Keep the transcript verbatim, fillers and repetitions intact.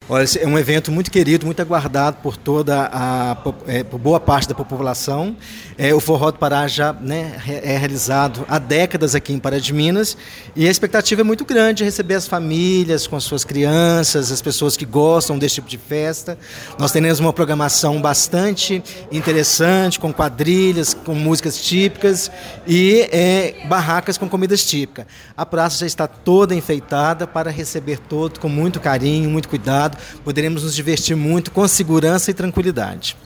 Olha, esse é um evento muito querido, muito aguardado por toda a é, por boa parte da população. É, o Forró do Pará já, né, é realizado há décadas aqui em Pará de Minas e a expectativa é muito grande de receber as famílias com as suas crianças, as pessoas que gostam desse tipo de festa. Nós teremos uma programação bastante interessante, com quadrilhas, com músicas típicas e é, barracas com comidas típicas. A praça já está toda enfeitada para receber todos com muito carinho, muito cuidado. Poderemos nos divertir muito com segurança e tranquilidade.